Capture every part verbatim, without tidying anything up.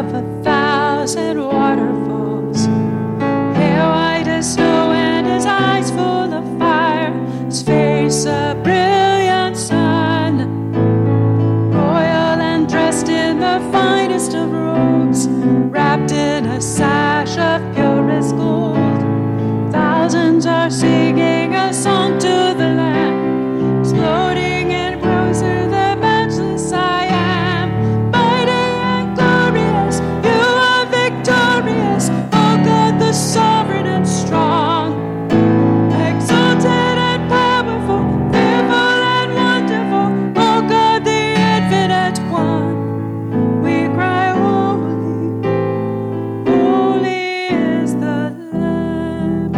of a thousand waterfalls. Hair white as snow and his eyes full of fire, his face a brilliant sun. Royal and dressed in the finest of robes, wrapped in a sash of purest gold. Thousands are singing a song to the Lamb, exploding in praise to the matchless I am. Mighty and glorious, you are victorious, oh God, the sovereign and strong. Exalted and powerful, fearful and wonderful, oh God, the infinite one. We cry, holy, holy is the Lamb.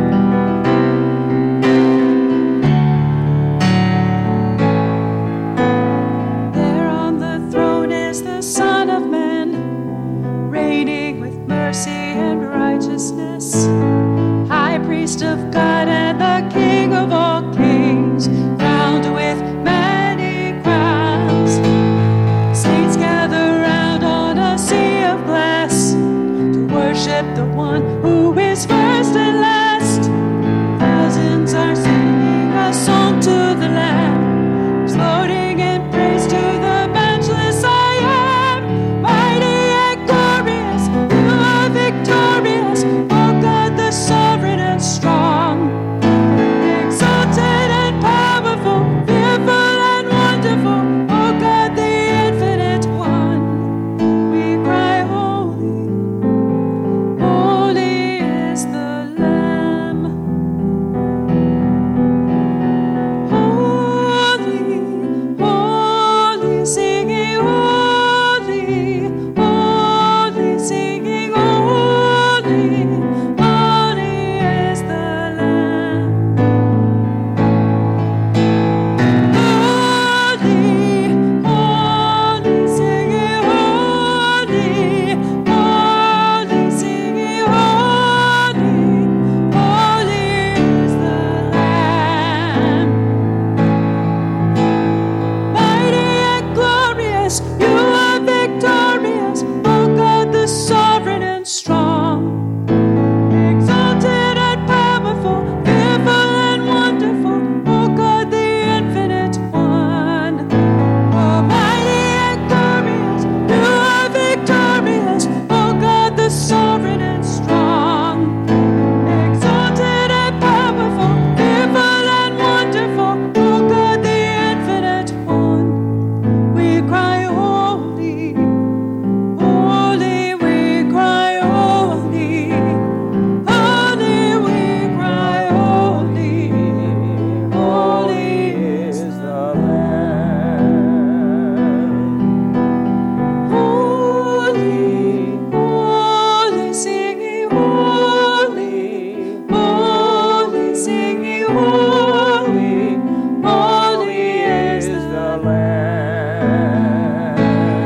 There on the throne is the Son of Man, reigning with mercy and righteousness. High priest of God and the King of all kings, crowned with many crowns. Saints gather round on a sea of glass to worship the one who is first and last. Thousands are singing a song to the Lamb, exploding in praise to the matchless I am. Mighty and glorious, you are victorious, oh God, the sovereign and strong. Exalted and powerful, fearful and wonderful, oh God, the infinite one. We cry, holy, holy is the Lamb. Holy, holy, singing holy, holy, singing holy, holy is the Lamb. Holy, holy, singing holy, holy, singing holy, holy is the Lamb. Mighty and glorious, you are victorious, oh God, the sovereign and strong. Exalted and powerful, fearful and wonderful, oh God, the infinite one. Oh, mighty and glorious, you are victorious, oh God, the sovereign and strong. Exalted and powerful, fearful and wonderful, oh God, the infinite one. We cry, holy, holy, we cry, holy, holy, we cry, holy, holy is the Lamb. Holy, holy, singing holy, holy, singing holy, holy is the Lamb.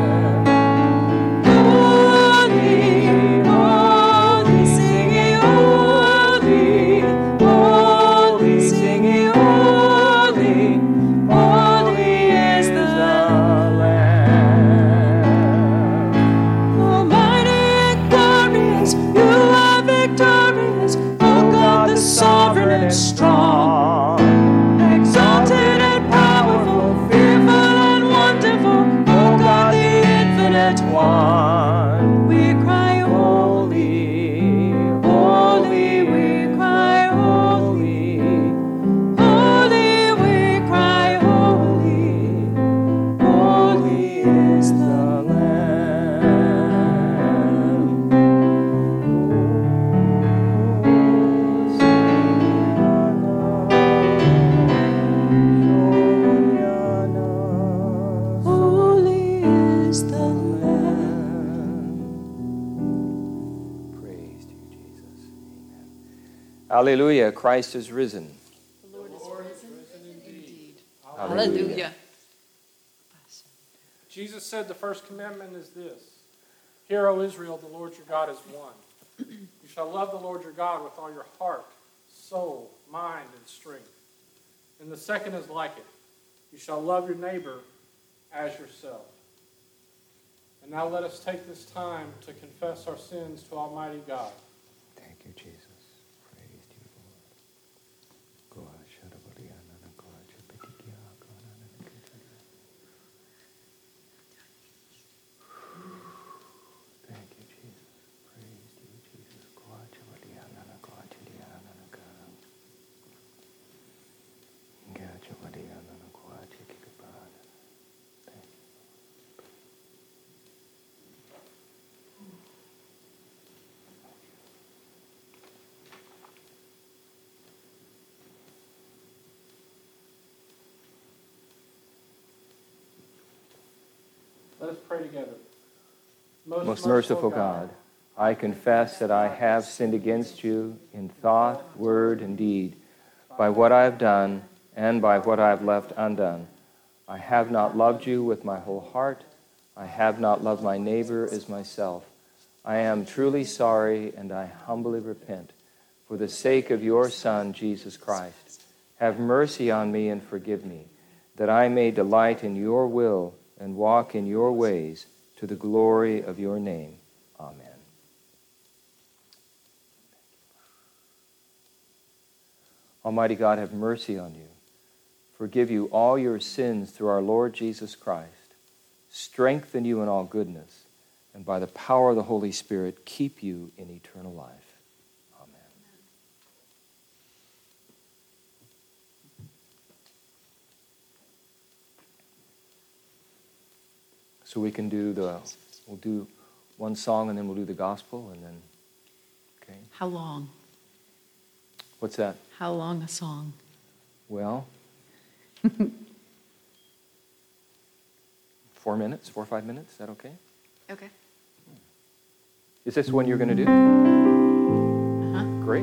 Holy, holy, singing holy, holy, singing holy, holy is the Lamb. Almighty and glorious, you are victorious, oh God, the sovereign and strong. Exalted and powerful, fearful and wonderful, oh God, the infinite one. We cry, holy, holy, we cry, holy, holy, we cry, holy, holy is the Lamb. Holy is the Lamb. Praise to you, Jesus. Amen. Hallelujah. Christ is risen. The Lord is risen indeed. Hallelujah. Jesus said the first commandment is this: Hear, O Israel, the Lord your God is one. You shall love the Lord your God with all your heart, soul, mind, and strength. And the second is like it: You shall love your neighbor as yourself. And now let us take this time to confess our sins to Almighty God. Thank you, Jesus. Praise you, Lord. Thank you, Jesus. Praise you, Jesus. Let us pray together. Most, Most merciful God, I confess that I have sinned against you in thought, word, and deed, by what I have done and by what I have left undone. I have not loved you with my whole heart. I have not loved my neighbor as myself. I am truly sorry, and I humbly repent. For the sake of your Son, Jesus Christ, have mercy on me and forgive me, that I may delight in your will and walk in your ways to the glory of your name. Amen. Almighty God, have mercy on you. Forgive you all your sins through our Lord Jesus Christ. Strengthen you in all goodness, and by the power of the Holy Spirit, keep you in eternal life. Amen. So we can do the, we'll do one song and then we'll do the gospel and then, okay. How long? What's that? How long a song? Well, four minutes, four or five minutes, is that okay? Okay. Is this one you're going to do? Uh-huh. Great.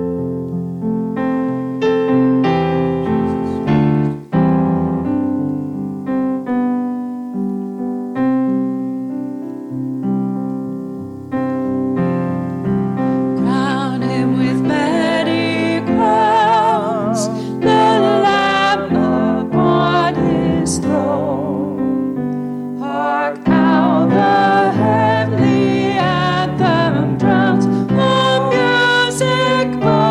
Crown him with many crowns, the Lamb upon his throne. Hark how the heavenly anthem drowns the music.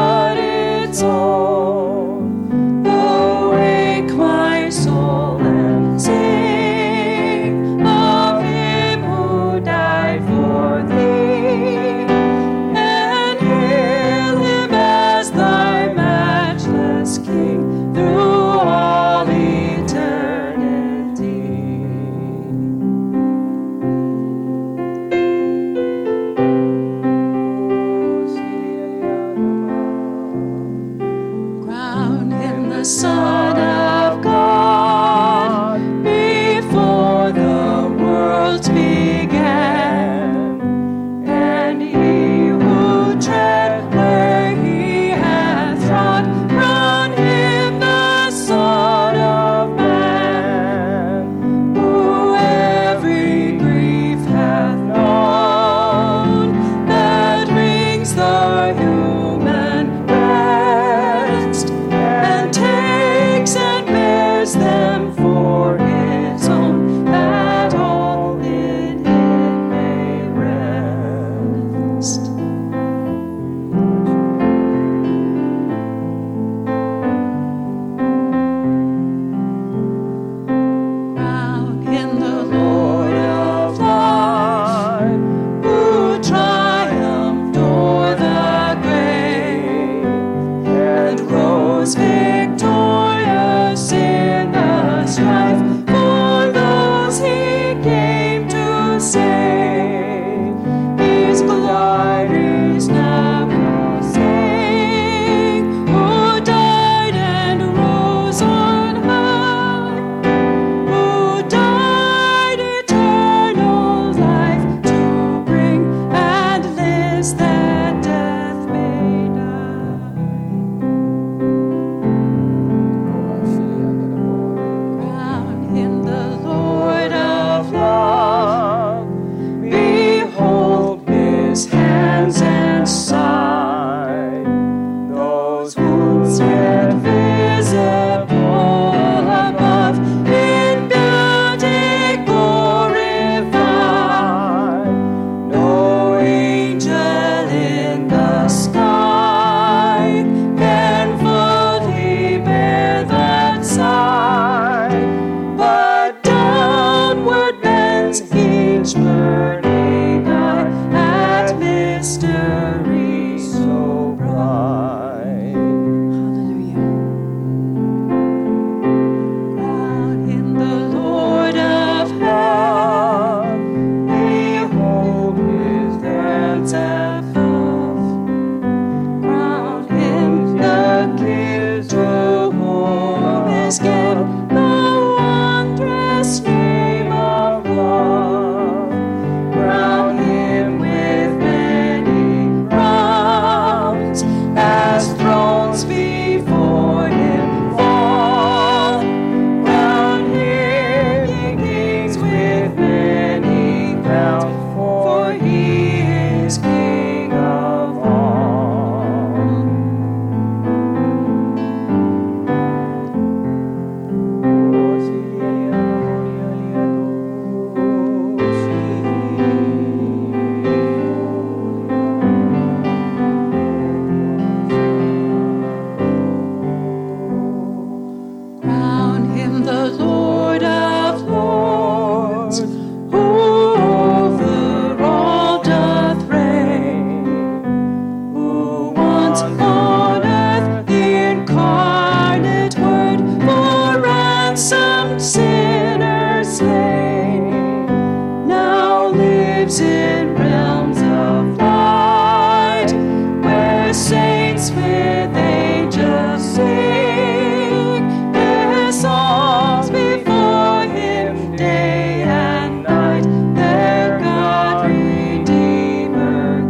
lives in realms of light, where saints with angels sing their songs before him day and night, their God, Redeemer,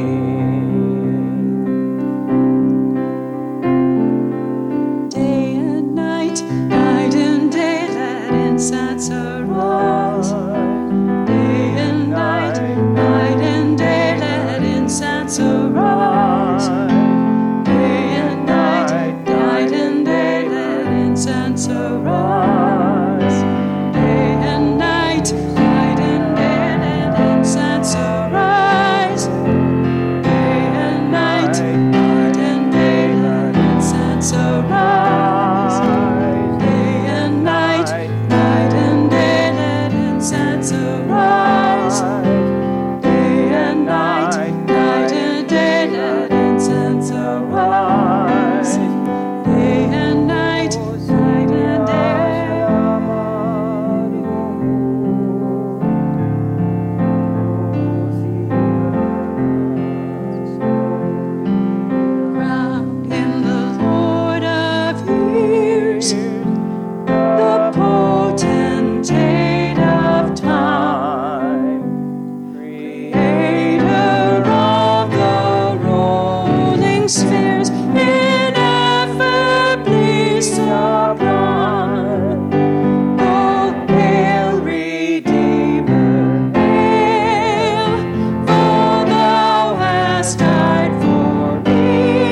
King. Day and night, night and day, let incense arise. Day and night, night and day, let incense arise. Day and night, night and day, let incense arise. Day and night, night and day, let incense arise. Day and night, night and day, let incense arise. Day and night, night and day, let incense arise. Day and night, night and day, let incense arise. Day and night, night and Crowned in the Lord of years, the potentate of time, creator of the rolling spheres, ineffably sublime. O hail, Redeemer, hail, for thou hast died for me.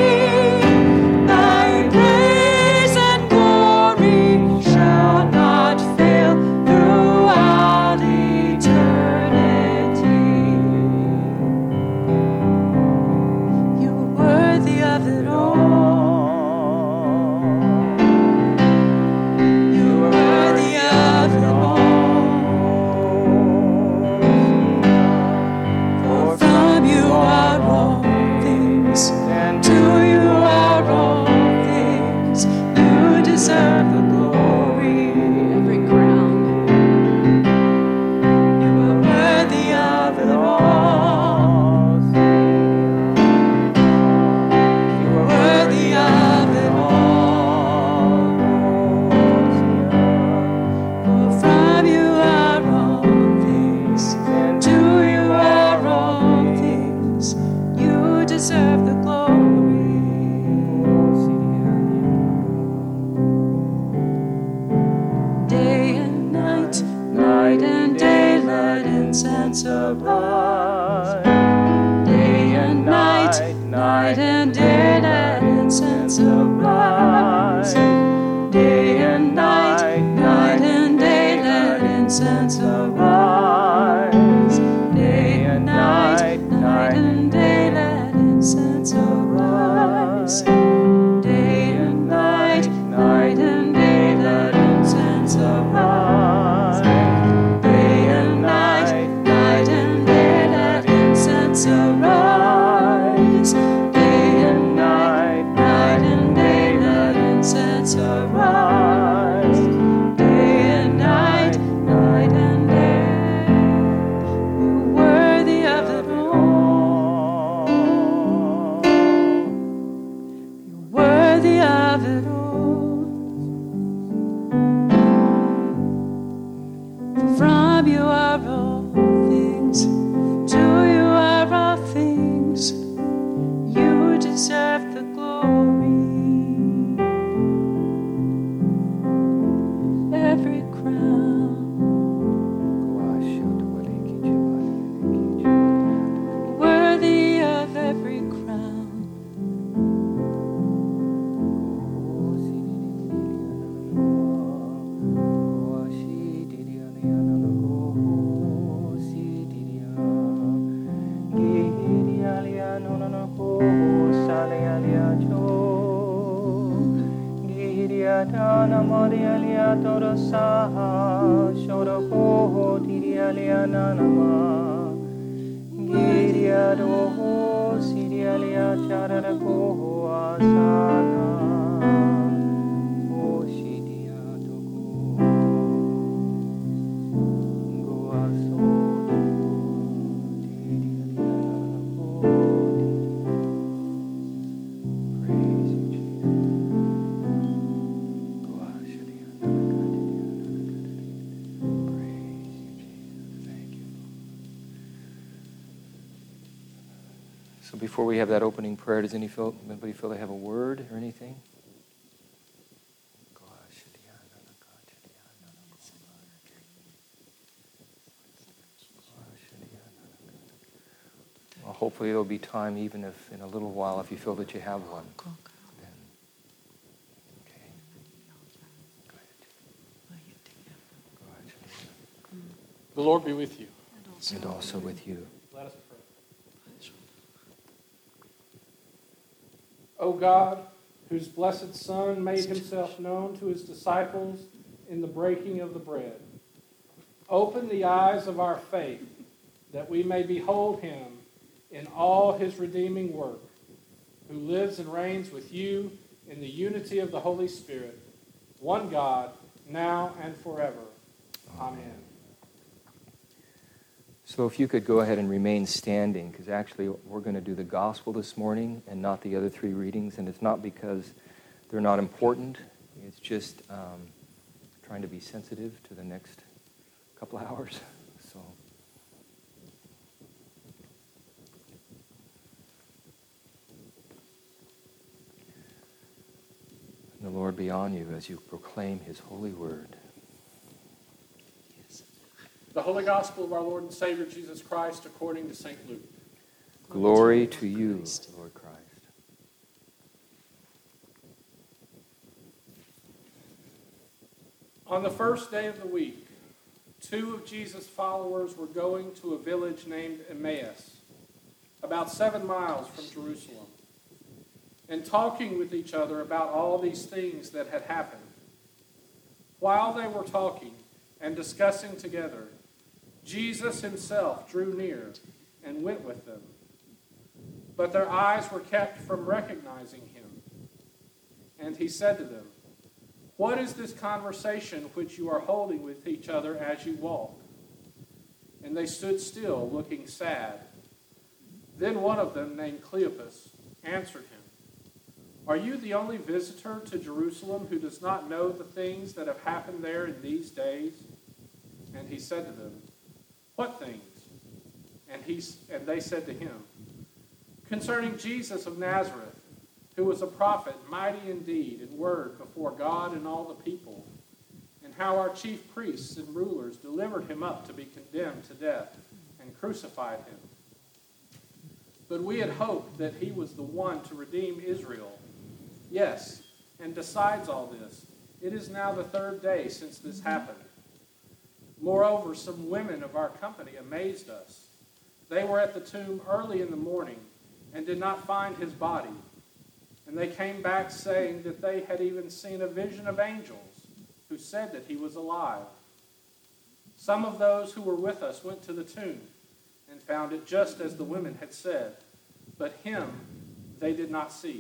Thy praise and glory shall not fail throughout eternity. You are worthy of it all. You are worthy of it all. For from you are all things, and to you are all things. You deserve the glory. Every crown. You are worthy of it all. You are worthy of it all. For from you are all things, and to you are all things. You deserve the glory. Day and night, night and day, let incense arise. Day and night, night and day, let incense arise. Day and night, night and day, let incense arise. Day and night, night and day, let incense arise. Day and night, night and day, let incense arise. Day and night, night and day, let incense arise. Day and night, night and day, let incense arise. Day and night, night and day. You're worthy of it all. You're worthy of it all. For from you are all things, to you are all things. You deserve the glory. Every crown, worthy of every crown. Dana Maria Lia Torosa, Shoroko, Tiria Lianama, Giria Doho, Siria Lia Charako, Asana, Oshidia Toko, Goaso, So before we have that opening prayer, does any feel, anybody feel they have a word or anything? Well, hopefully there'll be time, even if in a little while, if you feel that you have one. Then, okay. The Lord be with you. And also with you. Let us pray. O God, whose blessed Son made himself known to his disciples in the breaking of the bread, open the eyes of our faith that we may behold him in all his redeeming work, who lives and reigns with you in the unity of the Holy Spirit, one God, now and forever. Amen. So if you could go ahead and remain standing, because actually we're going to do the gospel this morning and not the other three readings, and it's not because they're not important. It's just um, trying to be sensitive to the next couple hours. So. And the Lord be on you as you proclaim his holy word. The Holy Gospel of our Lord and Savior Jesus Christ according to Saint Luke. Glory to you, Lord Christ. On the first day of the week, two of Jesus' followers were going to a village named Emmaus, about seven miles from Jerusalem, and talking with each other about all these things that had happened. While they were talking and discussing together, Jesus himself drew near and went with them. But their eyes were kept from recognizing him. And he said to them, "What is this conversation which you are holding with each other as you walk?" And they stood still, looking sad. Then one of them, named Cleopas, answered him, "Are you the only visitor to Jerusalem who does not know the things that have happened there in these days?" And he said to them, "What things?" And he and they said to him, "Concerning Jesus of Nazareth, who was a prophet, mighty in deed and word before God and all the people, and how our chief priests and rulers delivered him up to be condemned to death and crucified him. But we had hoped that he was the one to redeem Israel. Yes, and besides all this, it is now the third day since this happened. Moreover, some women of our company amazed us. They were at the tomb early in the morning and did not find his body. And they came back saying that they had even seen a vision of angels who said that he was alive. Some of those who were with us went to the tomb and found it just as the women had said, but him they did not see."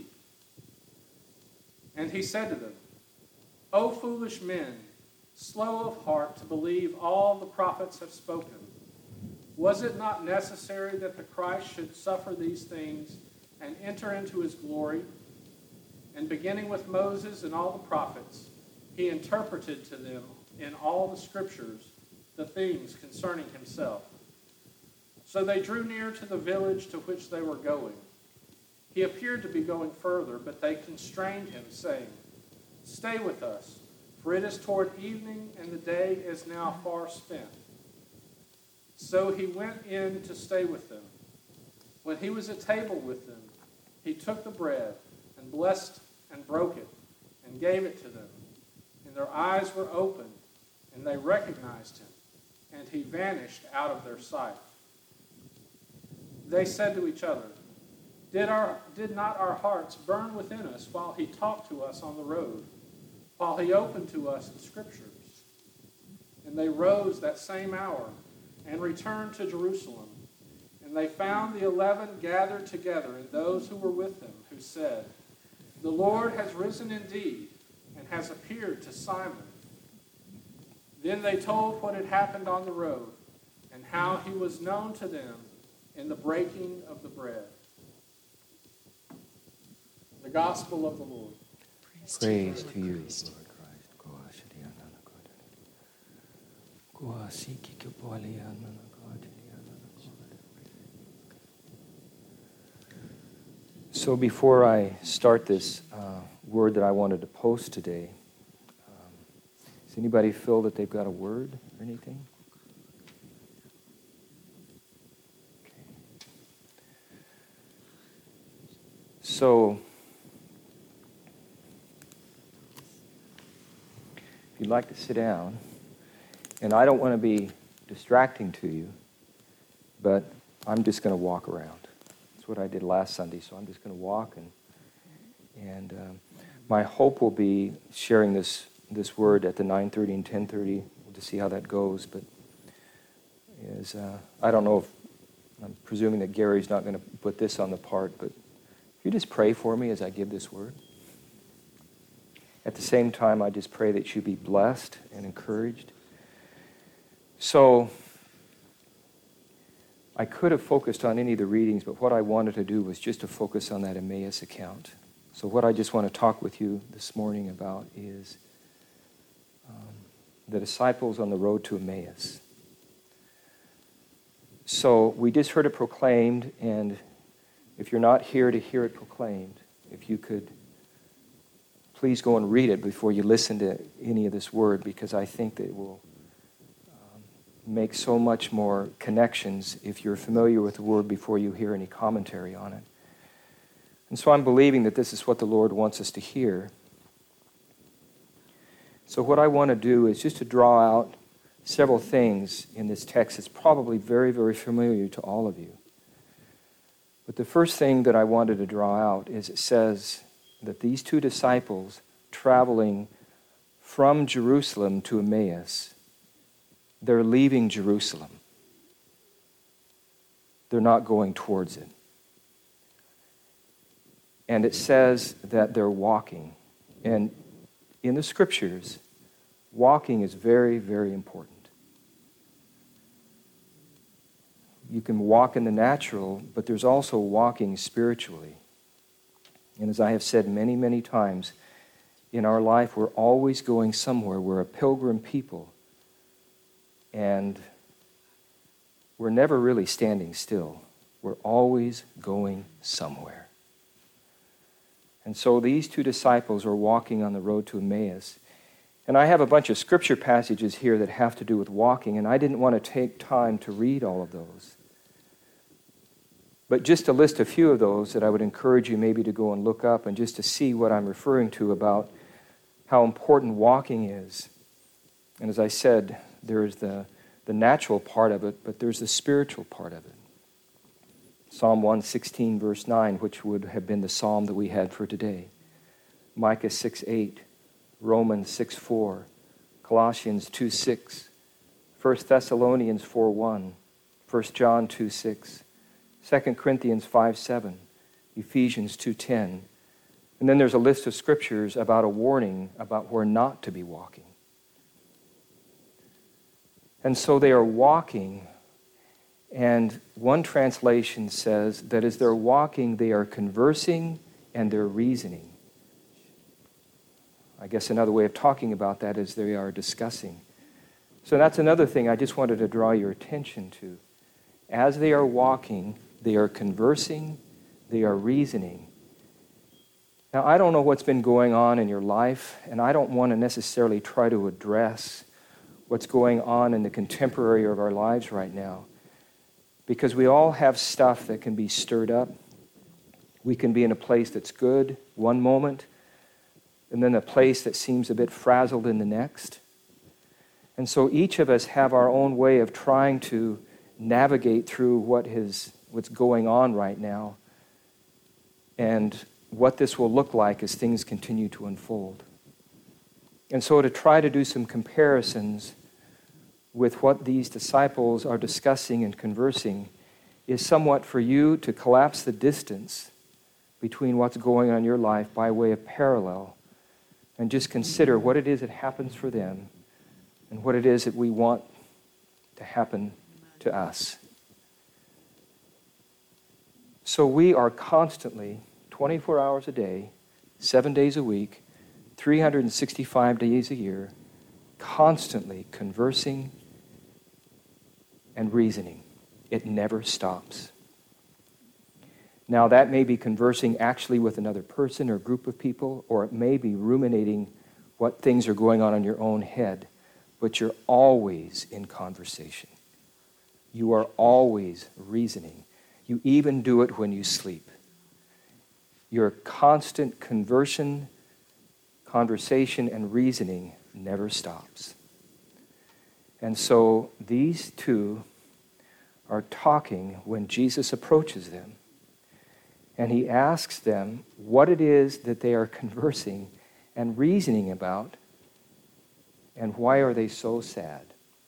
And he said to them, "O foolish men, slow of heart to believe all the prophets have spoken. Was it not necessary that the Christ should suffer these things and enter into his glory?" And beginning with Moses and all the prophets, he interpreted to them in all the scriptures the things concerning himself. So they drew near to the village to which they were going. He appeared to be going further, but they constrained him, saying, "Stay with us, for it is toward evening, and the day is now far spent." So he went in to stay with them. When he was at table with them, he took the bread and blessed and broke it and gave it to them. And their eyes were opened, and they recognized him, and he vanished out of their sight. They said to each other, Did, our, did not our hearts burn within us while he talked to us on the road, while he opened to us the scriptures? And they rose that same hour and returned to Jerusalem. And they found the eleven gathered together, and those who were with them, who said, "The Lord has risen indeed, and has appeared to Simon." Then they told what had happened on the road, and how he was known to them in the breaking of the bread. The Gospel of the Lord. Praise, Praise to you, Lord Christ. So before I start this uh, word that I wanted to post today, um, does anybody feel that they've got a word or anything? Okay. So, if you'd like to sit down, and I don't want to be distracting to you, but I'm just going to walk around. That's what I did last Sunday, so I'm just going to walk, and and um, my hope will be sharing this this word at the nine thirty and ten thirty to see how that goes. But is uh, I don't know if I'm presuming that Gary's not going to put this on the part, but if you just pray for me as I give this word. At the same time, I just pray that you be blessed and encouraged. So, I could have focused on any of the readings, but what I wanted to do was just to focus on that Emmaus account. So what I just want to talk with you this morning about is um, the disciples on the road to Emmaus. So we just heard it proclaimed, and if you're not here to hear it proclaimed, if you could please go and read it before you listen to any of this word, because I think that it will um, make so much more connections if you're familiar with the word before you hear any commentary on it. And so I'm believing that this is what the Lord wants us to hear. So what I want to do is just to draw out several things in this text that's probably very, very familiar to all of you. But the first thing that I wanted to draw out is it says that these two disciples traveling from Jerusalem to Emmaus, they're leaving Jerusalem. They're not going towards it. And it says that they're walking. And in the scriptures, walking is very, very important. You can walk in the natural, but there's also walking spiritually. And as I have said many, many times, in our life, we're always going somewhere. We're a pilgrim people. And we're never really standing still. We're always going somewhere. And so these two disciples are walking on the road to Emmaus. And I have a bunch of scripture passages here that have to do with walking, and I didn't want to take time to read all of those. But just to list a few of those that I would encourage you maybe to go and look up and just to see what I'm referring to about how important walking is. And as I said, there's the, the natural part of it, but there's the spiritual part of it. Psalm one sixteen, verse nine, which would have been the psalm that we had for today. Micah six eight, Romans six four, Colossians two six, First Thessalonians four one, First John two six, Second Corinthians five seven, Ephesians two ten. And then there's a list of scriptures about a warning about where not to be walking. And so they are walking, and one translation says that as they're walking, they are conversing and they're reasoning. I guess another way of talking about that is they are discussing. So that's another thing I just wanted to draw your attention to. As they are walking, they are conversing, they are reasoning. Now, I don't know what's been going on in your life, and I don't want to necessarily try to address what's going on in the contemporary of our lives right now, because we all have stuff that can be stirred up. We can be in a place that's good one moment, and then a place that seems a bit frazzled in the next. And so each of us have our own way of trying to navigate through what is what's going on right now and what this will look like as things continue to unfold. And so to try to do some comparisons with what these disciples are discussing and conversing is somewhat for you to collapse the distance between what's going on in your life by way of parallel and just consider what it is that happens for them and what it is that we want to happen to us. So we are constantly, twenty-four hours a day, seven days a week, three hundred sixty-five days a year, constantly conversing and reasoning. It never stops. Now, that may be conversing actually with another person or group of people, or it may be ruminating what things are going on in your own head, but you're always in conversation. You are always reasoning. You even do it when you sleep. Your constant conversion, conversation, and reasoning never stops. And so these two are talking when Jesus approaches them. And he asks them what it is that they are conversing and reasoning about, and why are they so sad.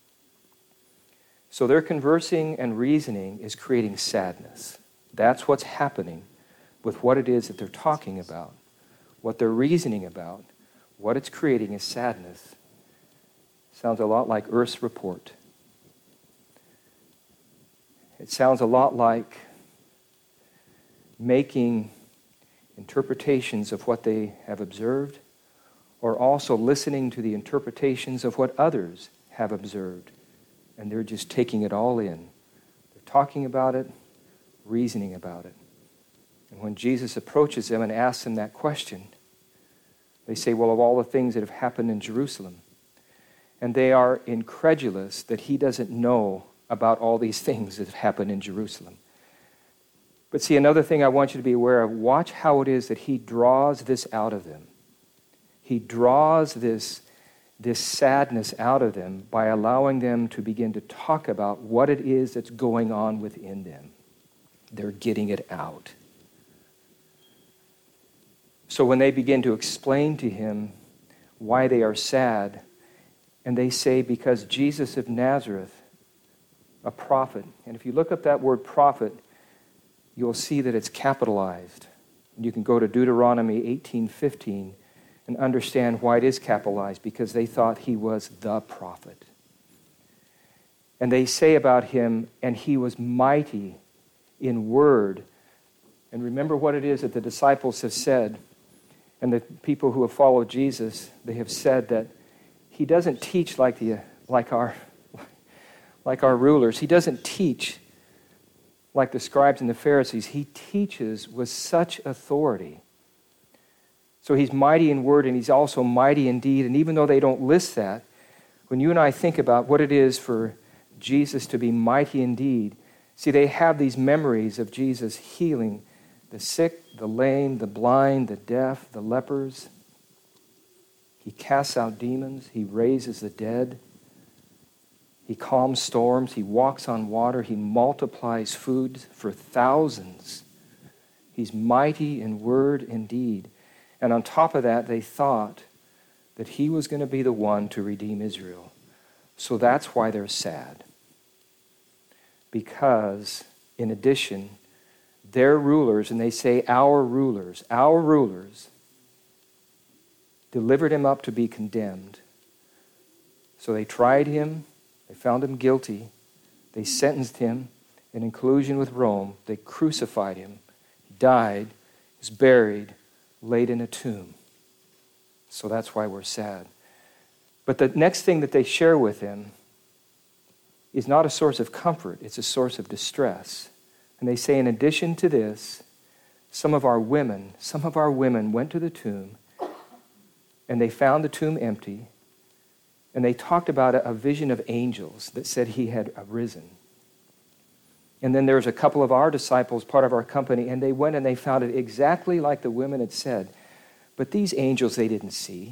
So their conversing and reasoning is creating sadness. That's what's happening with what it is that they're talking about. What they're reasoning about, what it's creating is sadness. Sounds a lot like Earth's report. It sounds a lot like making interpretations of what they have observed, or also listening to the interpretations of what others have observed, and they're just taking it all in. They're talking about it, reasoning about it. And when Jesus approaches them and asks them that question, they say, well, of all the things that have happened in Jerusalem, and they are incredulous that he doesn't know about all these things that have happened in Jerusalem. But see, another thing I want you to be aware of, watch how it is that he draws this out of them. He draws this, this sadness out of them by allowing them to begin to talk about what it is that's going on within them. They're getting it out. So when they begin to explain to him why they are sad, and they say, because Jesus of Nazareth, a prophet, and if you look up that word prophet, you'll see that it's capitalized. You can go to Deuteronomy eighteen fifteen and understand why it is capitalized, because they thought he was the prophet. And they say about him, and he was mighty in word. And remember what it is that the disciples have said, and the people who have followed Jesus, they have said that he doesn't teach like the like our like our rulers. He doesn't teach like the scribes and the Pharisees. He teaches with such authority. So he's mighty in word, and he's also mighty in deed. And even though they don't list that, when you and I think about what it is for Jesus to be mighty in deed, see, they have these memories of Jesus healing the sick, the lame, the blind, the deaf, the lepers. He casts out demons. He raises the dead. He calms storms. He walks on water. He multiplies food for thousands. He's mighty in word and deed. And on top of that, they thought that he was going to be the one to redeem Israel. So that's why they're sad. Because, in addition, their rulers, and they say our rulers, our rulers, delivered him up to be condemned. So they tried him. They found him guilty. They sentenced him, and in collusion with Rome, they crucified him. He died, was buried, laid in a tomb. So that's why we're sad. But the next thing that they share with him is not a source of comfort. It's a source of distress. And they say, in addition to this, some of our women, some of our women went to the tomb, and they found the tomb empty. And they talked about a, a vision of angels that said he had arisen. And then there was a couple of our disciples, part of our company, and they went and they found it exactly like the women had said. But these angels they didn't see.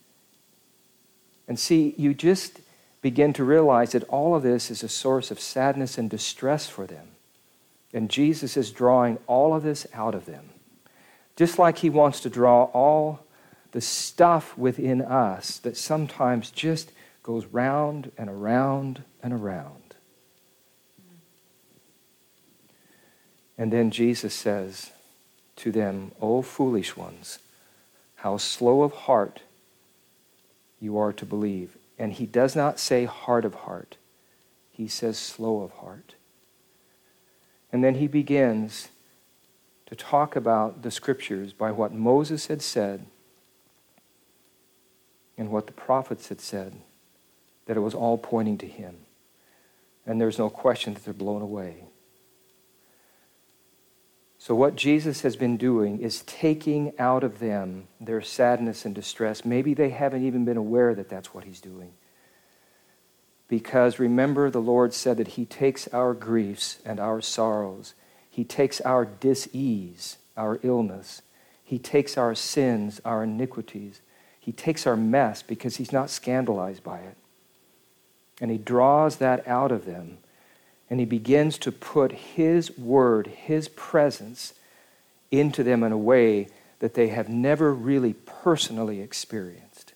And see, you just begin to realize that all of this is a source of sadness and distress for them. And Jesus is drawing all of this out of them. Just like he wants to draw all the stuff within us that sometimes just goes round and around and around. And then Jesus says to them, O foolish ones, how slow of heart you are to believe. And he does not say hard of heart. He says slow of heart. And then he begins to talk about the scriptures by what Moses had said and what the prophets had said, that it was all pointing to him. And there's no question that they're blown away. So what Jesus has been doing is taking out of them their sadness and distress. Maybe they haven't even been aware that that's what he's doing. Because remember, the Lord said that he takes our griefs and our sorrows. He takes our dis-ease, our illness. He takes our sins, our iniquities. He takes our mess because he's not scandalized by it. And he draws that out of them. And he begins to put his word, his presence into them in a way that they have never really personally experienced.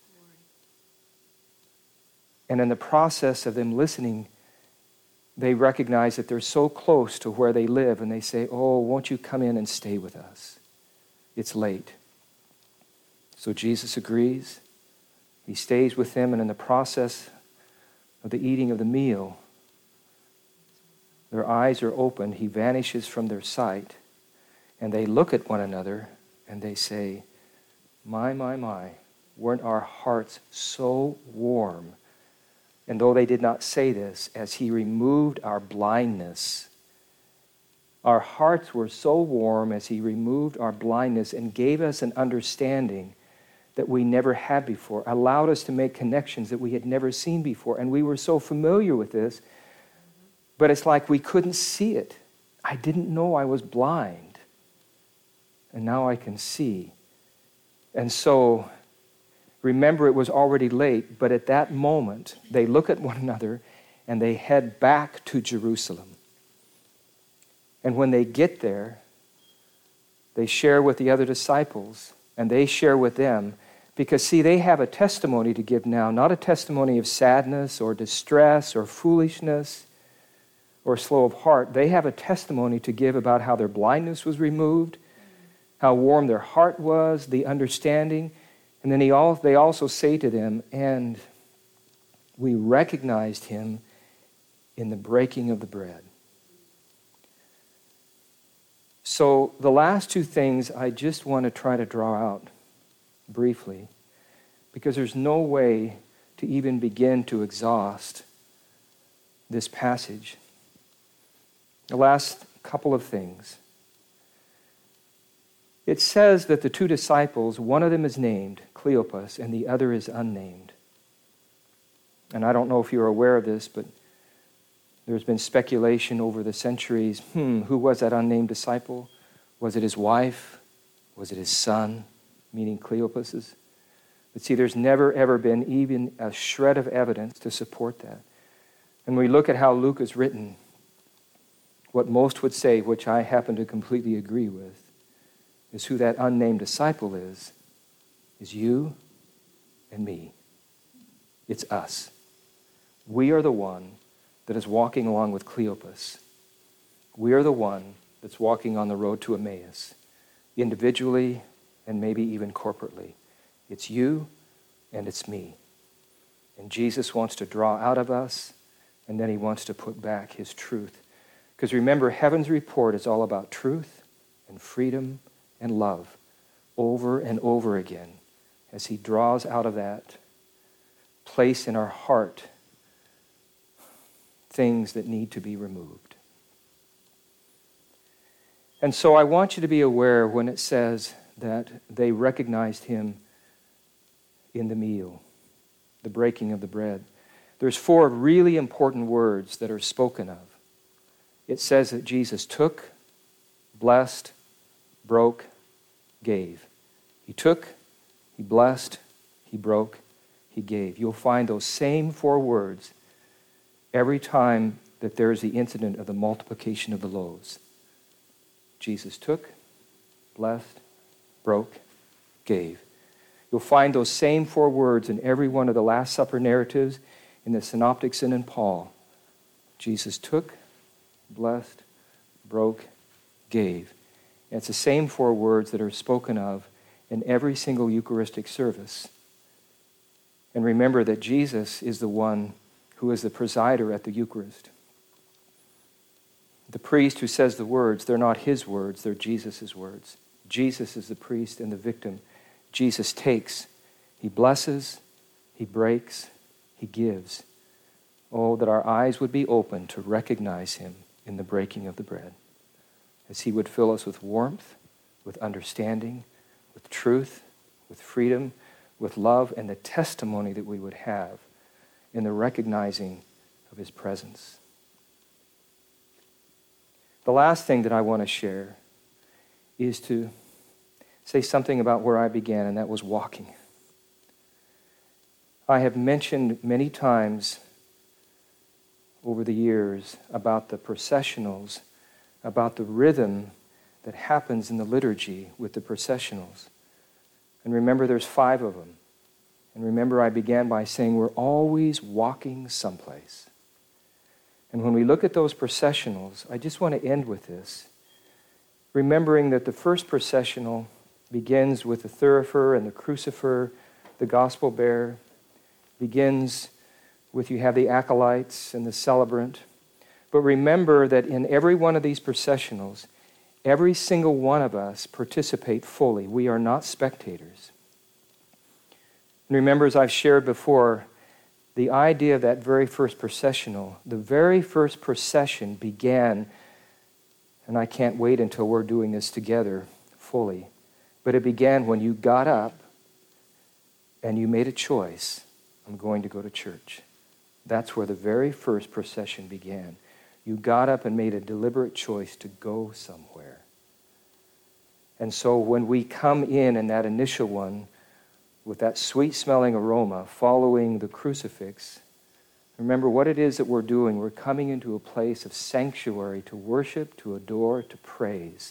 And in the process of them listening, they recognize that they're so close to where they live, and they say, "Oh, won't you come in and stay with us? It's late." So Jesus agrees. He stays with them, and in the process of the eating of the meal, their eyes are opened. He vanishes from their sight, and they look at one another, and they say, "My, my, my, weren't our hearts so warm?" And though they did not say this, as he removed our blindness, our hearts were so warm as he removed our blindness and gave us an understanding that we never had before, allowed us to make connections that we had never seen before. And we were so familiar with this, but it's like we couldn't see it. I didn't know I was blind, and now I can see. And so, remember, it was already late, but at that moment, they look at one another and they head back to Jerusalem. And when they get there, they share with the other disciples, and they share with them, because, see, they have a testimony to give now, not a testimony of sadness or distress or foolishness or slow of heart. They have a testimony to give about how their blindness was removed, how warm their heart was, the understanding. And then he all, they also say to them, "And we recognized him in the breaking of the bread." So the last two things I just want to try to draw out briefly, because there's no way to even begin to exhaust this passage. The last couple of things. It says that the two disciples, one of them is named Cleopas and the other is unnamed. And I don't know if you're aware of this, but there's been speculation over the centuries. Hmm, who was that unnamed disciple? Was it his wife? Was it his son? Meaning Cleopas's. But see, there's never ever been even a shred of evidence to support that. And we look at how Luke is written, what most would say, which I happen to completely agree with, is who that unnamed disciple is, is you and me. It's us. We are the one that is walking along with Cleopas. We are the one that's walking on the road to Emmaus, individually and maybe even corporately. It's you and it's me. And Jesus wants to draw out of us, and then he wants to put back his truth. Because remember, heaven's report is all about truth and freedom and love over and over again as he draws out of that place in our heart things that need to be removed. And so I want you to be aware when it says that they recognized him in the meal, the breaking of the bread. There's four really important words that are spoken of. It says that Jesus took, blessed, broke, gave. He took, he blessed, he broke, he gave. You'll find those same four words every time that there is the incident of the multiplication of the loaves. Jesus took, blessed, broke, gave. You'll find those same four words in every one of the Last Supper narratives, in the Synoptics and in Paul. Jesus took, blessed, broke, gave. And it's the same four words that are spoken of in every single Eucharistic service. And remember that Jesus is the one who is the presider at the Eucharist. The priest who says the words, they're not his words, they're Jesus' words. Jesus is the priest and the victim. Jesus takes, he blesses, he breaks, he gives. Oh, that our eyes would be open to recognize him in the breaking of the bread. as he would fill us with warmth, with understanding, with truth, with freedom, with love, and the testimony that we would have in the recognizing of his presence. The last thing that I want to share is to say something about where I began, and that was walking. I have mentioned many times over the years about the processionals, about the rhythm that happens in the liturgy with the processionals. And remember, there's five of them. And remember, I began by saying we're always walking someplace. And when we look at those processionals, I just want to end with this, remembering that the first processional begins with the thurifer and the crucifer, the gospel bearer, begins with you have the acolytes and the celebrant. But remember that in every one of these processionals, every single one of us participate fully. We are not spectators. And remember, as I've shared before, the idea of that very first processional, the very first procession began, and I can't wait until we're doing this together fully, but it began when you got up and you made a choice. I'm going to go to church. That's where the very first procession began. You got up and made a deliberate choice to go somewhere. And so when we come in in that initial one, with that sweet-smelling aroma following the crucifix, remember what it is that we're doing. We're coming into a place of sanctuary to worship, to adore, to praise,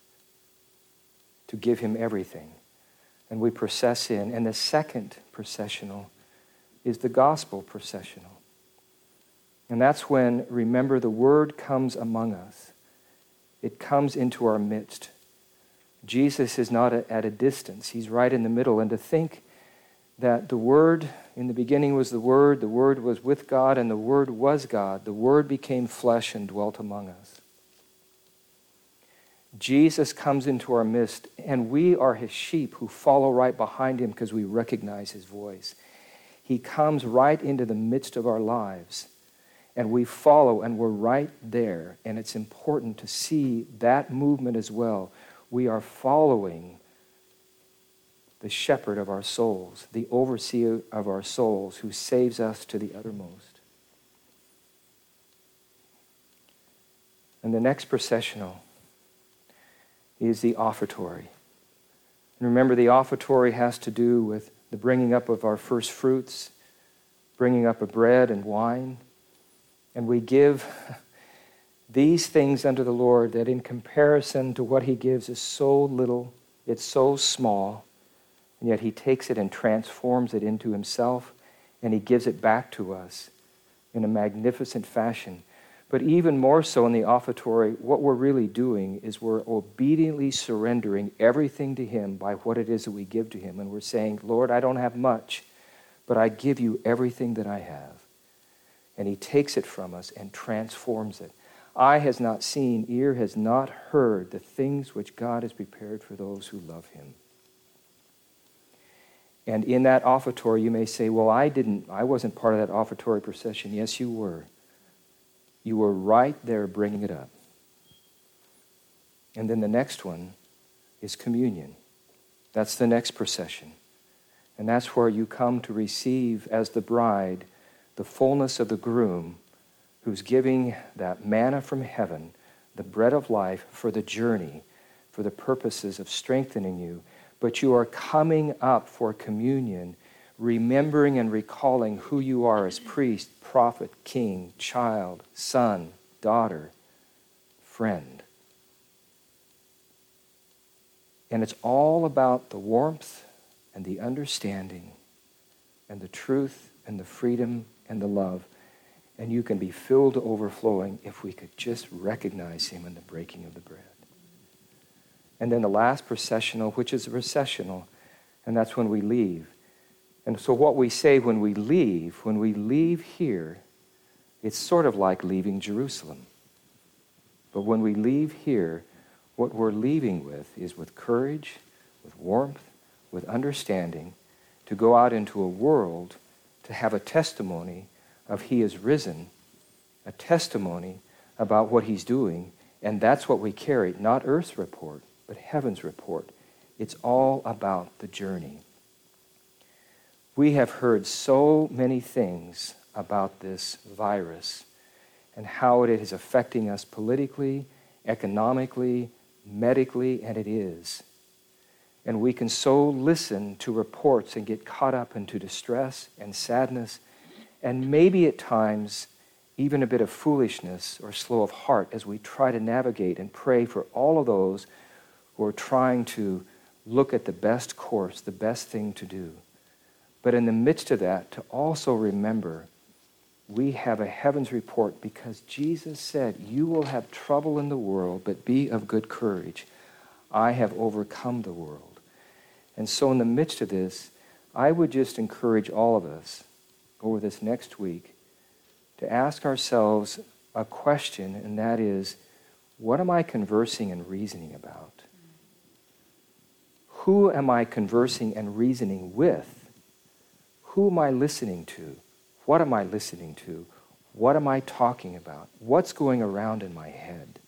to give him everything. And we process in. And the second processional is the gospel processional. And that's when, remember, the word comes among us. It comes into our midst. Jesus is not at a distance. He's right in the middle. And to think that the Word, in the beginning was the Word, the Word was with God, and the Word was God. The Word became flesh and dwelt among us. Jesus comes into our midst, and we are his sheep who follow right behind him because we recognize his voice. He comes right into the midst of our lives, and we follow, and we're right there. And it's important to see that movement as well. We are following the shepherd of our souls, the overseer of our souls, who saves us to the uttermost. And the next processional is the offertory. And remember, the offertory has to do with the bringing up of our first fruits, bringing up of bread and wine. And we give these things unto the Lord that in comparison to what he gives is so little, it's so small, and yet he takes it and transforms it into himself, and he gives it back to us in a magnificent fashion. But even more so in the offertory, what we're really doing is we're obediently surrendering everything to him by what it is that we give to him. And we're saying, Lord, I don't have much, but I give you everything that I have. And he takes it from us and transforms it. Eye has not seen, ear has not heard the things which God has prepared for those who love him. And in that offertory, you may say, well, I didn't, I wasn't part of that offertory procession. Yes, you were. You were right there bringing it up. And then the next one is communion. That's the next procession. And that's where you come to receive as the bride the fullness of the groom who's giving that manna from heaven, the bread of life for the journey, for the purposes of strengthening you. But you are coming up for communion, remembering and recalling who you are as priest, prophet, king, child, son, daughter, friend. And it's all about the warmth and the understanding and the truth and the freedom and the love. And you can be filled to overflowing if we could just recognize him in the breaking of the bread. And then the last processional, which is a processional, and that's when we leave. And so what we say when we leave, when we leave here, it's sort of like leaving Jerusalem. But when we leave here, what we're leaving with is with courage, with warmth, with understanding, to go out into a world to have a testimony of he is risen, a testimony about what he's doing, And that's what we carry, not earth's report, but heaven's report. It's all about the journey. We have heard so many things about this virus and how it is affecting us politically, economically, medically, and it is. And we can so listen to reports and get caught up into distress and sadness, and maybe at times even a bit of foolishness or slow of heart as we try to navigate and pray for all of those who are trying to look at the best course, the best thing to do. But in the midst of that, to also remember we have a heaven's report because Jesus said, you will have trouble in the world, but be of good courage. I have overcome the world. And so in the midst of this, I would just encourage all of us over this next week to ask ourselves a question, and that is, what am I conversing and reasoning about? Who am I conversing and reasoning with? Who am I listening to? What am I listening to? What am I talking about? What's going around in my head?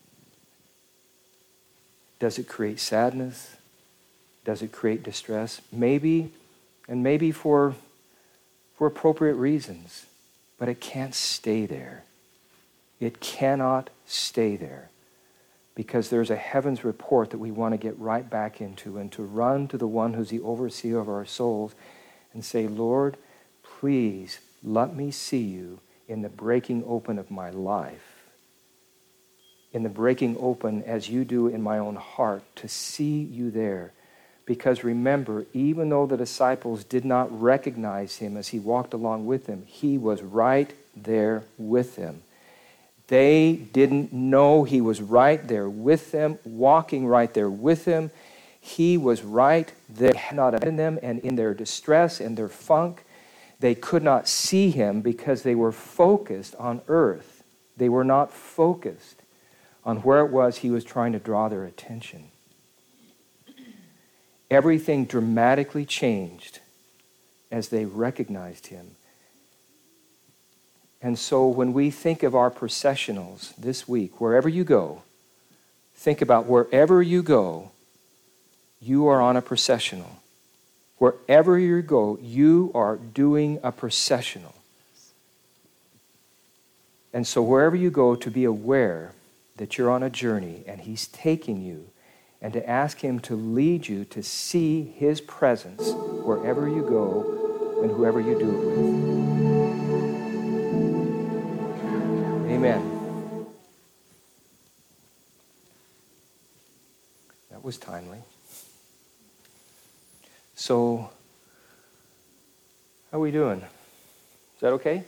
Does it create sadness? Does it create distress? Maybe, and maybe for, for appropriate reasons. But it can't stay there. It cannot stay there. Because there's a heaven's report that we want to get right back into and to run to the one who's the overseer of our souls and say, Lord, please let me see you in the breaking open of my life. In the breaking open as you do in my own heart, to see you there. Because remember, even though the disciples did not recognize him as he walked along with them, he was right there with them. They didn't know he was right there with them, walking right there with them. He was right there, not in them, and in their distress and their funk, they could not see him because they were focused on earth. They were not focused on where it was he was trying to draw their attention. Everything dramatically changed as they recognized him. And so when we think of our processionals this week, wherever you go, think about wherever you go, you are on a processional. Wherever you go, you are doing a processional. And so wherever you go, to be aware that you're on a journey and he's taking you, and to ask him to lead you to see his presence wherever you go and whoever you do it with. Amen. That was timely. So, how are we doing? Is that okay?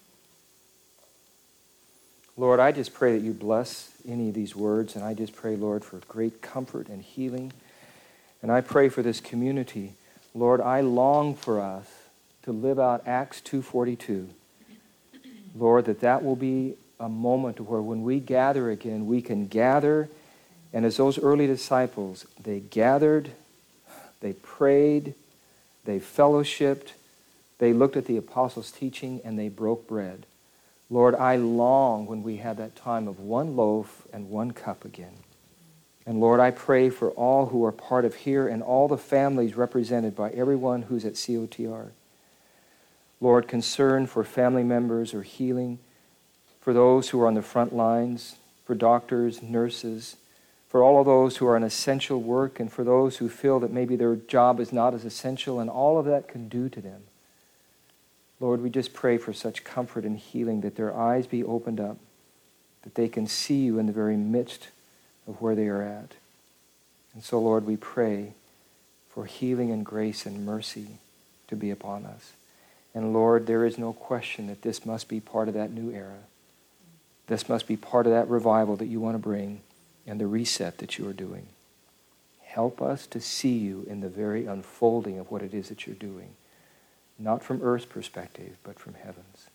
Lord, I just pray that you bless any of these words, and I just pray, Lord, for great comfort and healing. And I pray for this community. Lord, I long for us to live out Acts two forty-two. Lord, that that will be a moment where when we gather again, we can gather, and as those early disciples, they gathered, they prayed, they fellowshipped, they looked at the apostles' teaching, and they broke bread. Lord, I long when we have that time of one loaf and one cup again. And Lord, I pray for all who are part of here and all the families represented by everyone who's at C O T R. Lord, concern for family members or healing, for those who are on the front lines, for doctors, nurses, for all of those who are in essential work, and for those who feel that maybe their job is not as essential, and all of that can do to them. Lord, we just pray for such comfort and healing, that their eyes be opened up, that they can see you in the very midst of where they are at. And so, Lord, we pray for healing and grace and mercy to be upon us. And Lord, there is no question that this must be part of that new era. This must be part of that revival that you want to bring and the reset that you are doing. Help us to see you in the very unfolding of what it is that you're doing. Not from earth's perspective, but from heaven's.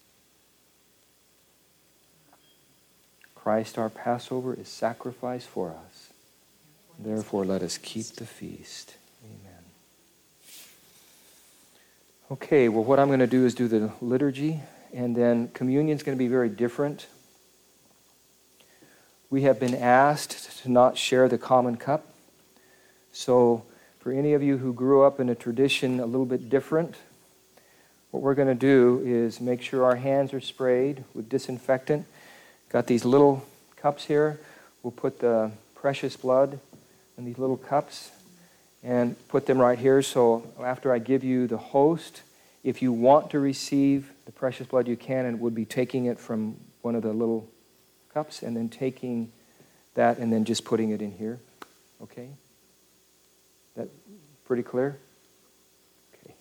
Christ, our Passover, is sacrificed for us. Therefore, let us keep the feast. Amen. Okay, well, what I'm going to do is do the liturgy, and then communion is going to be very different. we have been asked to not share the common cup. So for any of you who grew up in a tradition a little bit different, what we're going to do is make sure our hands are sprayed with disinfectant. Got these little cups here. We'll put the precious blood in these little cups and put them right here. So after I give you the host, if you want to receive the precious blood, you can, and would be taking it from one of the little cups and then taking that and then just putting it in here. Okay? That pretty clear? Okay.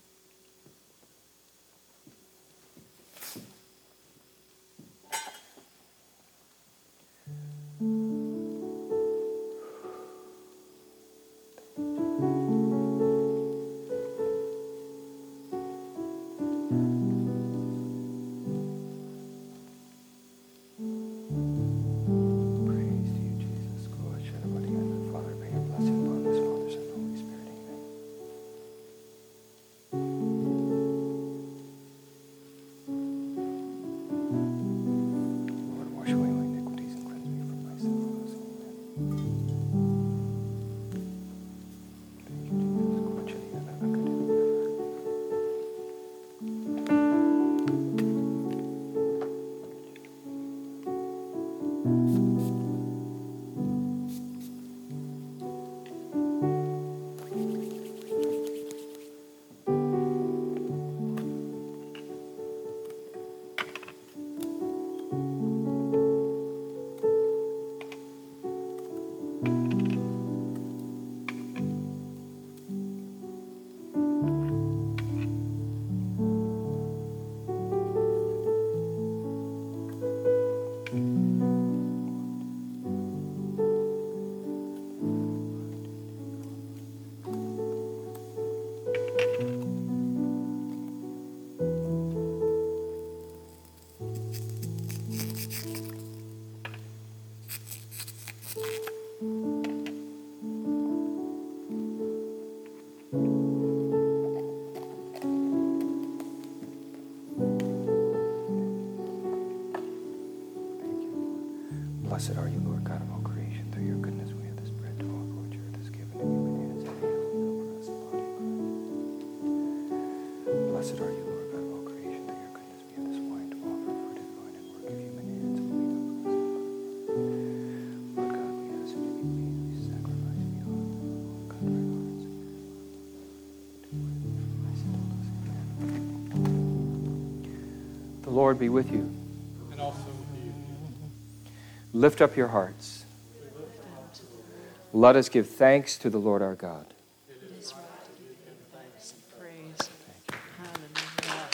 Blessed are you, Lord God of all creation. Through your goodness we have this bread to offer, which earth has given to human hands, and you over us the body of Christ. Blessed are you, Lord God of all creation. Through your goodness we have this wine to offer, fruit of the vine and work of human hands, and we over us the body of Christ. Lord God, we ask that you be pleased, we sacrifice beyond all contrite hearts. The Lord be with you. And also with you. Lift up your hearts. Let us give thanks to the Lord our God. It is right to give him thanks and praise. Hallelujah.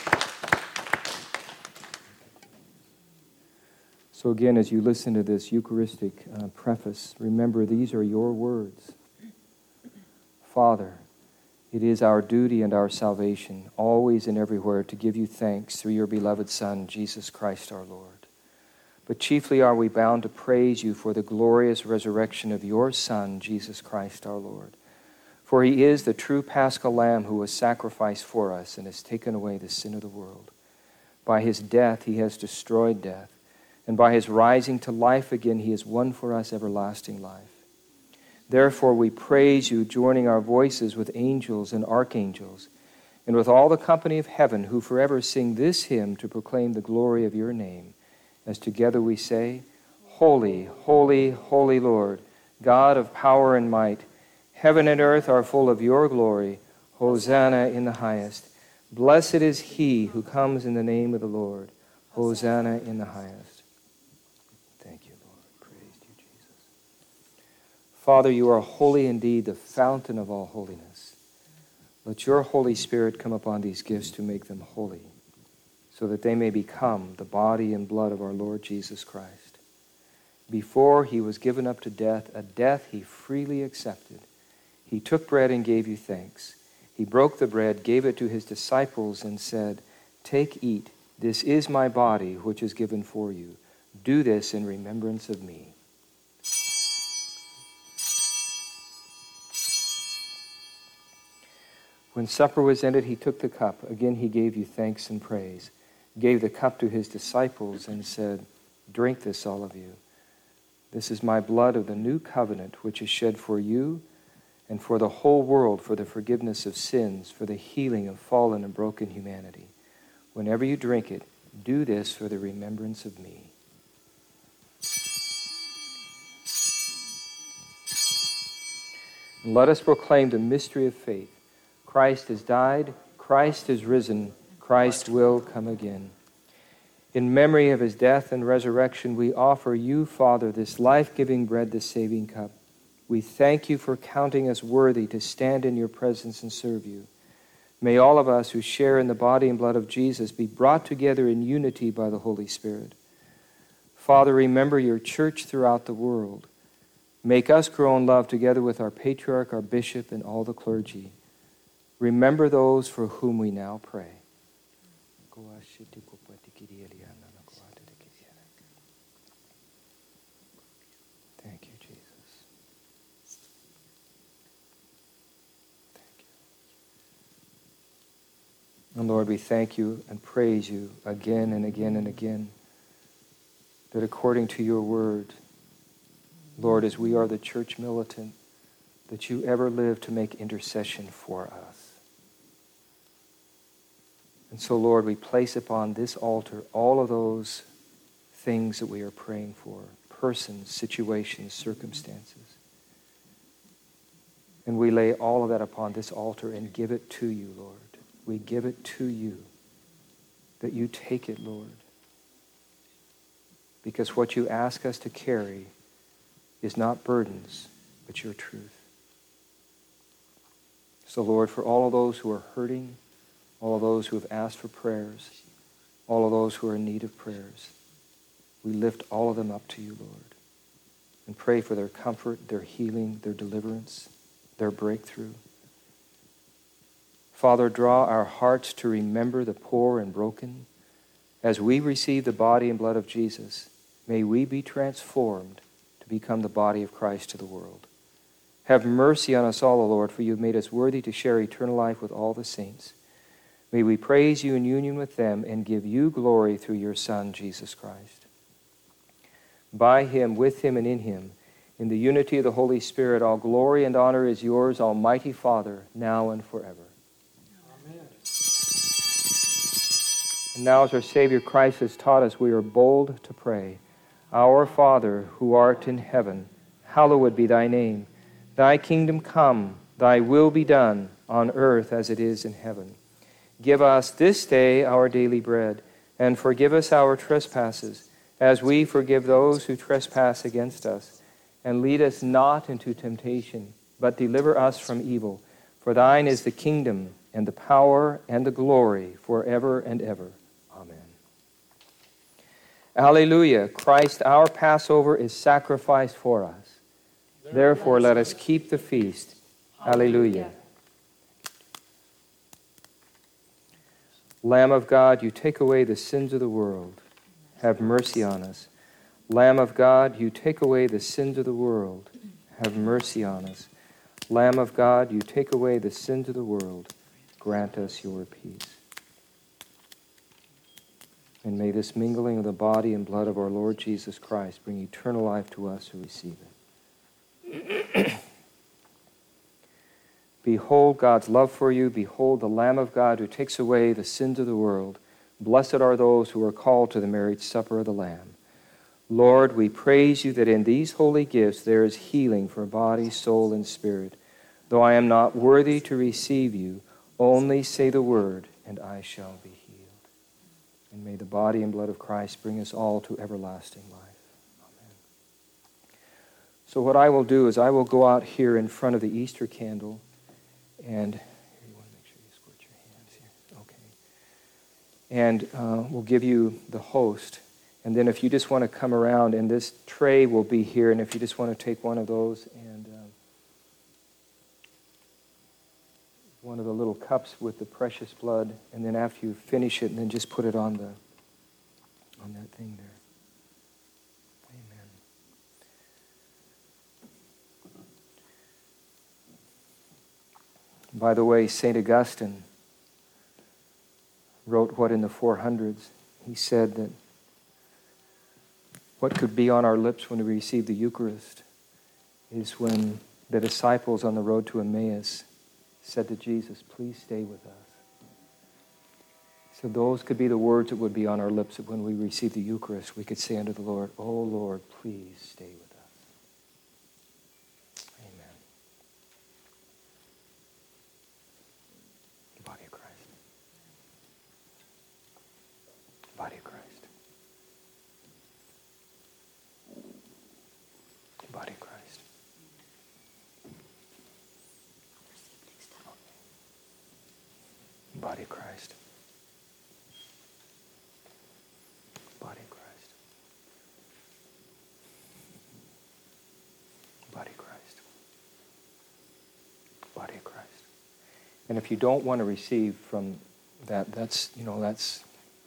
So again, as you listen to this Eucharistic uh, preface, remember these are your words. Father, it is our duty and our salvation, always and everywhere, to give you thanks through your beloved Son, Jesus Christ our Lord. But chiefly are we bound to praise you for the glorious resurrection of your Son, Jesus Christ our Lord. For he is the true Paschal Lamb who was sacrificed for us and has taken away the sin of the world. By his death he has destroyed death, and by his rising to life again he has won for us everlasting life. Therefore we praise you, joining our voices with angels and archangels, and with all the company of heaven who forever sing this hymn to proclaim the glory of your name, as together we say, Holy, holy, holy Lord, God of power and might, heaven and earth are full of your glory. Hosanna in the highest. Blessed is he who comes in the name of the Lord. Hosanna in the highest. Thank you, Lord. Praise you, Jesus. Father, you are holy indeed, the fountain of all holiness. Let your Holy Spirit come upon these gifts to make them holy, so that they may become the body and blood of our Lord Jesus Christ. Before he was given up to death, a death he freely accepted, he took bread and gave you thanks. He broke the bread, gave it to his disciples, and said, Take, eat. This is my body, which is given for you. Do this in remembrance of me. When supper was ended, he took the cup. Again he gave you thanks and praise. Gave the cup to his disciples and said, Drink this, all of you. This is my blood of the new covenant, which is shed for you and for the whole world for the forgiveness of sins, for the healing of fallen and broken humanity. Whenever you drink it, do this for the remembrance of me." And let us proclaim the mystery of faith. Christ has died, Christ is risen, Christ will come again. In memory of his death and resurrection, we offer you, Father, this life-giving bread, this saving cup. We thank you for counting us worthy to stand in your presence and serve you. May all of us who share in the body and blood of Jesus be brought together in unity by the Holy Spirit. Father, remember your church throughout the world. Make us grow in love together with our patriarch, our bishop, and all the clergy. Remember those for whom we now pray. Thank you, Jesus. Thank you. And Lord, we thank you and praise you again and again and again that according to your word, Lord, as we are the church militant, that you ever live to make intercession for us. And so, Lord, we place upon this altar all of those things that we are praying for, persons, situations, circumstances. And we lay all of that upon this altar and give it to you, Lord. We give it to you, that you take it, Lord. Because what you ask us to carry is not burdens, but your truth. So, Lord, for all of those who are hurting, all of those who have asked for prayers, all of those who are in need of prayers, we lift all of them up to you, Lord, and pray for their comfort, their healing, their deliverance, their breakthrough. Father, draw our hearts to remember the poor and broken. As we receive the body and blood of Jesus, may we be transformed to become the body of Christ to the world. Have mercy on us all, O Lord, for you have made us worthy to share eternal life with all the saints. May we praise you in union with them and give you glory through your Son, Jesus Christ. By him, with him, and in him, in the unity of the Holy Spirit, all glory and honor is yours, Almighty Father, now and forever. Amen. And now, as our Savior Christ has taught us, we are bold to pray. Our Father, who art in heaven, hallowed be thy name. Thy kingdom come, thy will be done, on earth as it is in heaven. Give us this day our daily bread, and forgive us our trespasses, as we forgive those who trespass against us. And lead us not into temptation, but deliver us from evil. For thine is the kingdom, and the power, and the glory, forever and ever. Amen. Alleluia. Christ, our Passover, is sacrificed for us. Therefore, let us keep the feast. Alleluia. Lamb of God, you take away the sins of the world. Have mercy on us. Lamb of God, you take away the sins of the world. Have mercy on us. Lamb of God, you take away the sins of the world. Grant us your peace. And may this mingling of the body and blood of our Lord Jesus Christ bring eternal life to us who receive it. Behold God's love for you. Behold the Lamb of God who takes away the sins of the world. Blessed are those who are called to the marriage supper of the Lamb. Lord, we praise you that in these holy gifts there is healing for body, soul, and spirit. Though I am not worthy to receive you, only say the word, and I shall be healed. And may the body and blood of Christ bring us all to everlasting life. Amen. So what I will do is I will go out here in front of the Easter candle, and you want to make sure you squirt your hands here. Okay. And uh, we'll give you the host. And then if you just want to come around, and this tray will be here, and if you just want to take one of those and um, one of the little cups with the precious blood, and then after you finish it, and then just put it on the on that thing there. Amen. By the way, Saint Augustine wrote what in the four hundreds? He said that what could be on our lips when we receive the Eucharist is when the disciples on the road to Emmaus said to Jesus, please stay with us. So those could be the words that would be on our lips that when we receive the Eucharist, we could say unto the Lord, oh Lord, please stay with us. Amen. Body of Christ. Body of Christ. Body of Christ. Body of Christ. Body of Christ. Body of Christ. Body of Christ. And if you don't want to receive from that, that's, you know, that's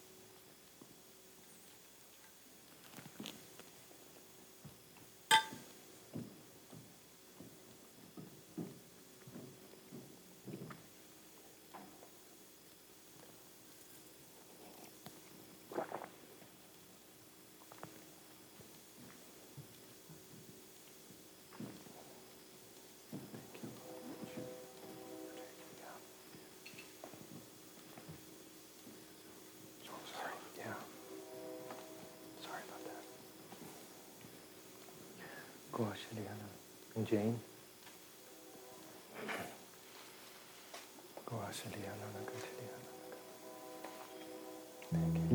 Gosh, Indiana. And Jane? Gosh, Indiana. Thank you.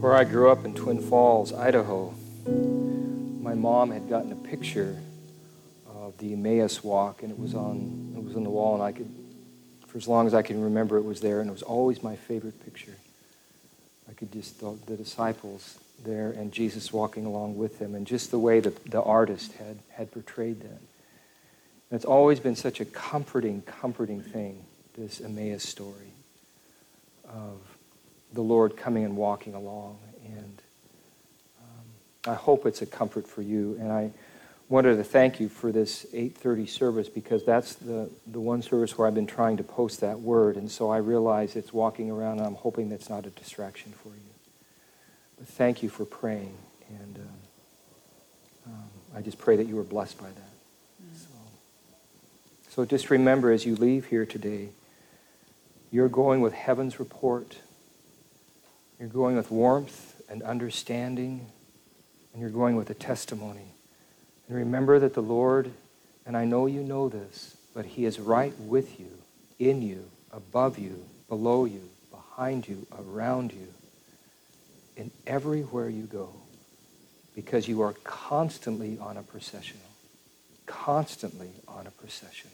Where I grew up in Twin Falls, Idaho, my mom had gotten a picture of the Emmaus walk, and it was on it was on the wall, and I could, for as long as I can remember, it was there, and it was always my favorite picture. I could just the, the disciples there and Jesus walking along with them, and just the way that the artist had had portrayed that. And it's always been such a comforting, comforting thing, this Emmaus story of the Lord coming and walking along. And um, I hope it's a comfort for you. And I wanted to thank you for this eight thirty service, because that's the, the one service where I've been trying to post that word. And so I realize it's walking around, and I'm hoping that's not a distraction for you. But thank you for praying. And uh, um, I just pray that you were blessed by that. Mm. So, so just remember, as you leave here today, you're going with heaven's report. You're going with warmth and understanding, and you're going with a testimony. And remember that the Lord, and I know you know this, but He is right with you, in you, above you, below you, behind you, around you, in everywhere you go, because you are constantly on a processional, constantly on a processional.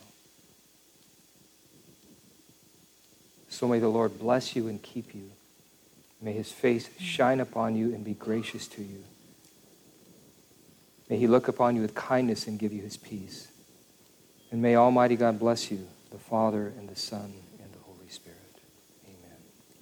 So may the Lord bless you and keep you. May His face shine upon you and be gracious to you. May He look upon you with kindness and give you His peace. And may Almighty God bless you, the Father and the Son and the Holy Spirit. Amen.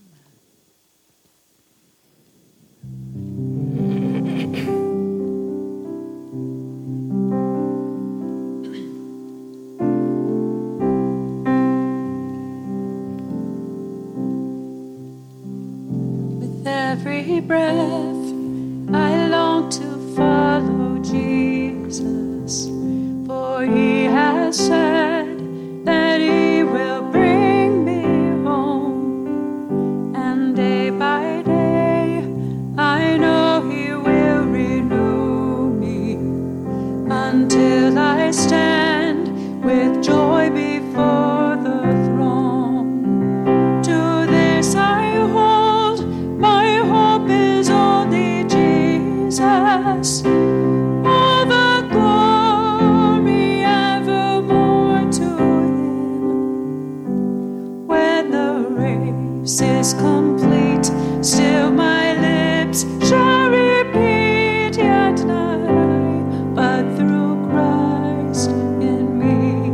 With every breath, I long to follow Jesus, for He has said that He will bring me home, and day by day I know He will renew me until I stand with joy before the throne. To this I hold, my hope is only Jesus. All the glory evermore to Him. When the race is complete, still my lips shall repeat, yet not I, but through Christ in me.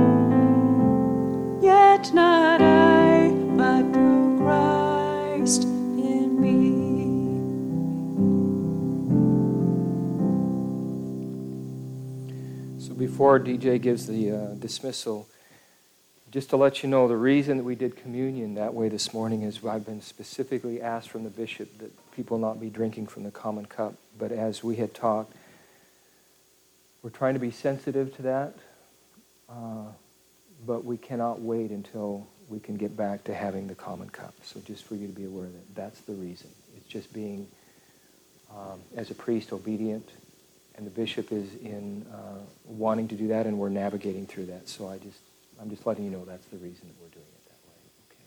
Yet not I, but through Christ in me. So before D J gives the uh, dismissal, just to let you know, the reason that we did communion that way this morning is I've been specifically asked from the bishop that people not be drinking from the common cup. But as we had talked, we're trying to be sensitive to that, uh, but we cannot wait until we can get back to having the common cup. So just for you to be aware of that, that's the reason. It's just being, um, as a priest, obedient, and the bishop is in uh, wanting to do that, and we're navigating through that. So I just, I'm just letting you know that's the reason that we're doing it that way. Okay.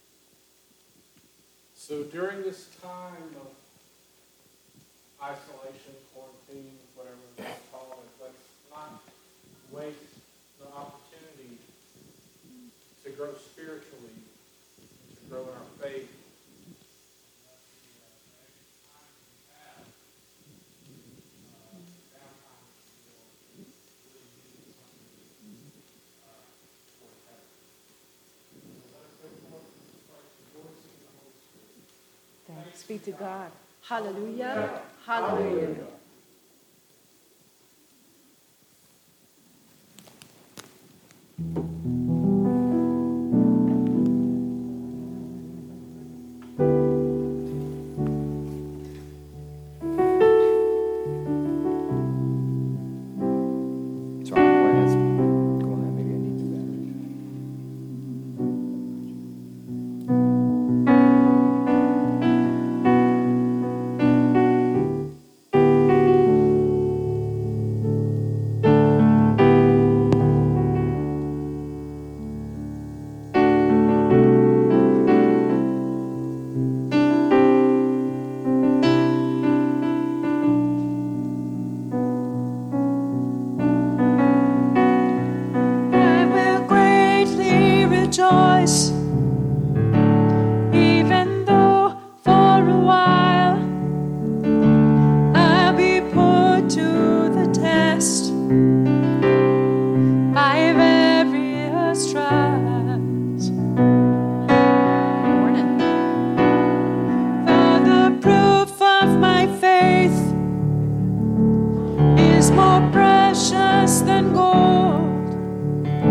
So during this time of isolation, quarantine, whatever you want to call it, let's not waste the opportunity to grow spiritually, to grow in our faith. Thanks be to God. Hallelujah. Hallelujah. Sorry, why that's going on. Maybe I need the batteries. than gold.